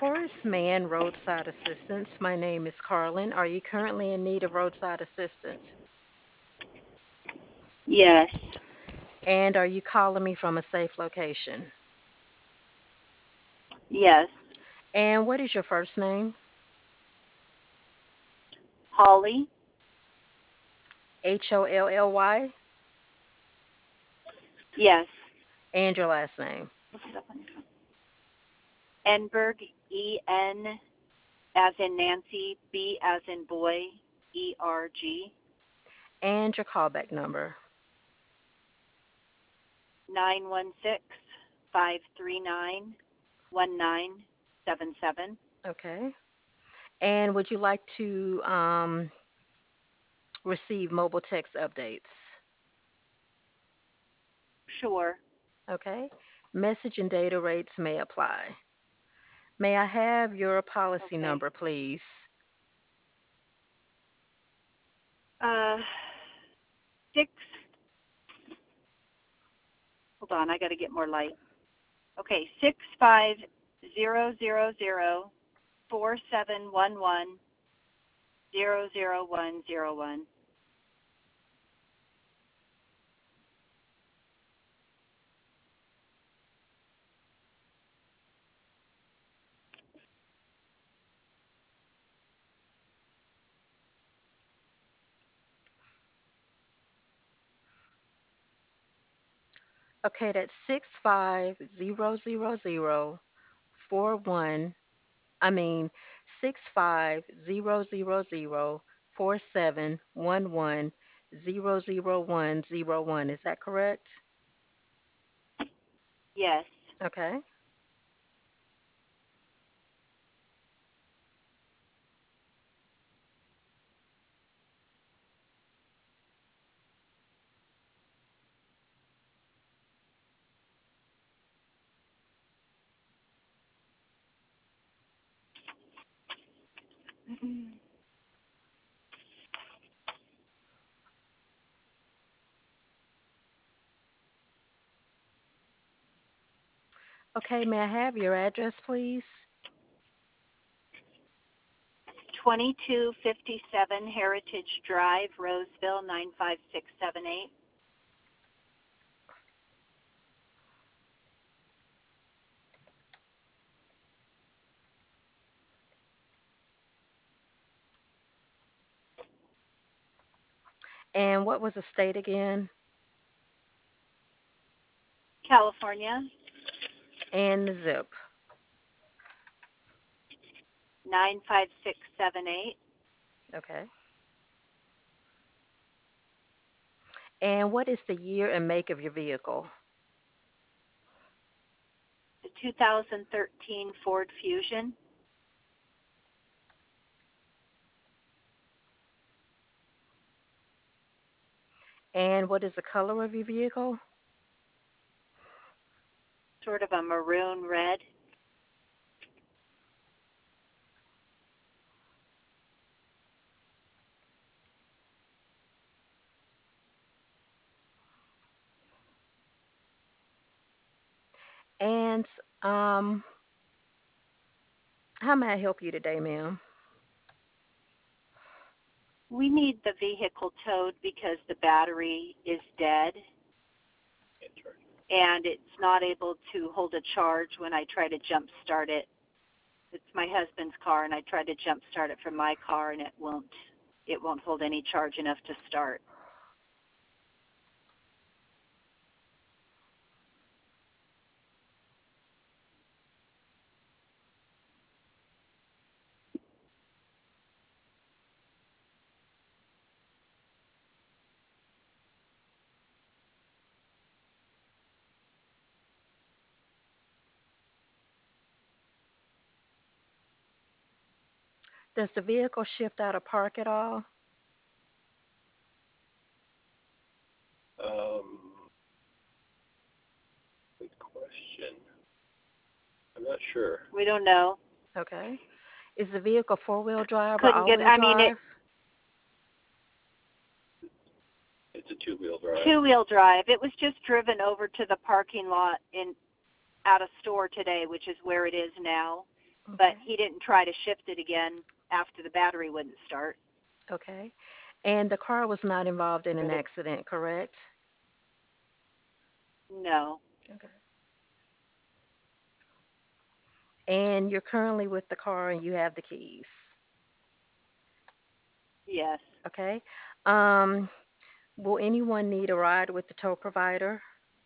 Horace Mann Roadside Assistance. My name is Carlin. Are you currently in need of roadside assistance? Yes. And are you calling me from a safe location? Yes. And what is your first name? Holly. Holly. Yes. And your last name? Look it up on your phone. Enberg, E-N as in Nancy, B as in boy, E-R-G, And your callback number? 916-539-1977. Okay. And would you like to receive mobile text updates? Sure. Okay. Message and data rates may apply. May I have your policy Okay. number, please? Uh, six, hold on, I got to get more light. Okay, 650004711000101. Okay, that's 6500041. I mean 6500047110001. Is that correct? Yes. Okay. Okay, may I have your address, please? 2257 Heritage Drive, Roseville, 95678. And what was the state again? California, And the zip. 95678. Okay. And what is the year and make of your vehicle? The 2013 Ford Fusion, And what is the color of your vehicle? sort of a maroon red. And um, how may I help you today, ma'am? We need the vehicle towed because the battery is dead and it's not able to hold a charge when I try to jump start it. It's my husband's car and I tried to jump start it from my car and it won't hold any charge enough to start. Does the vehicle shift out of park at all? Um, Good question. I'm not sure. We don't know. Okay. Is the vehicle four-wheel drive or Couldn't get all-wheel it drive? It's a two-wheel drive. two-wheel drive. It was just driven over to the parking lot in at a store today, which is where it is now. but Okay. he didn't try to shift it again after the battery wouldn't start. Okay. And the car was not involved in an accident, correct? No. Okay. And you're currently with the car and you have the keys. Yes. Okay. Um, will anyone need a ride with the tow provider?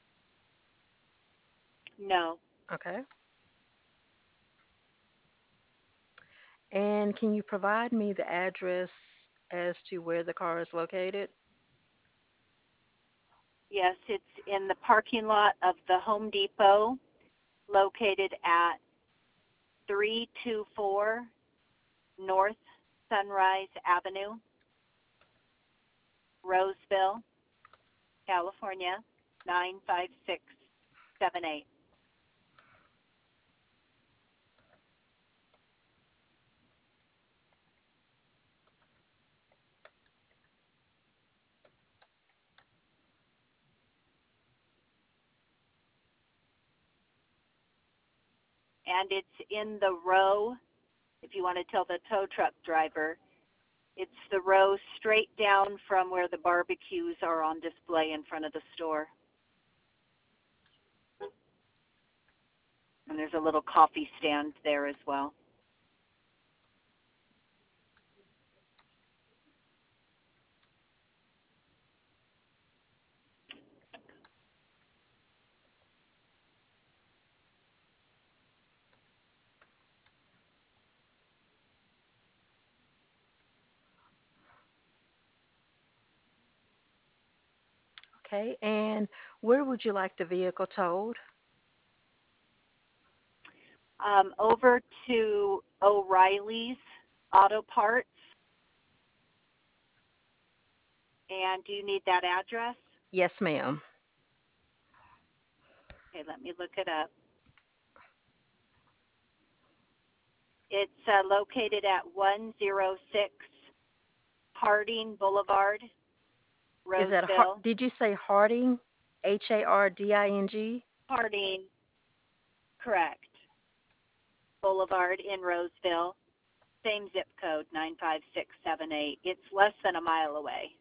No. Okay. And can you provide me the address as to where the car is located? Yes, it's in the parking lot of the Home Depot located at 324 North Sunrise Avenue, Roseville, California, 95678. And it's in the row, if you want to tell the tow truck driver, it's the row straight down from where the barbecues are on display in front of the store. And there's a little coffee stand there as well. Okay. And where would you like the vehicle towed? Over to O'Reilly's Auto Parts. And do you need that address? Yes, ma'am. Okay, let me look it up. It's located at 106 Harding Boulevard, Is that Roseville. did you say Harding? Harding? Harding, correct. Boulevard in Roseville. Same zip code, 95678. It's less than a mile away.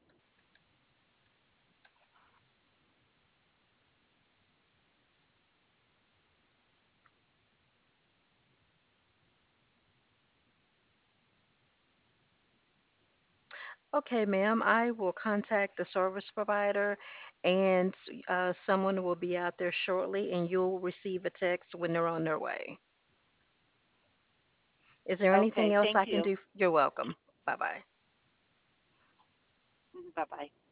Okay, ma'am. I will contact the service provider and someone will be out there shortly and you'll receive a text when they're on their way. Is there anything Okay, else thank I can you. do? You're welcome. Bye bye. Bye bye.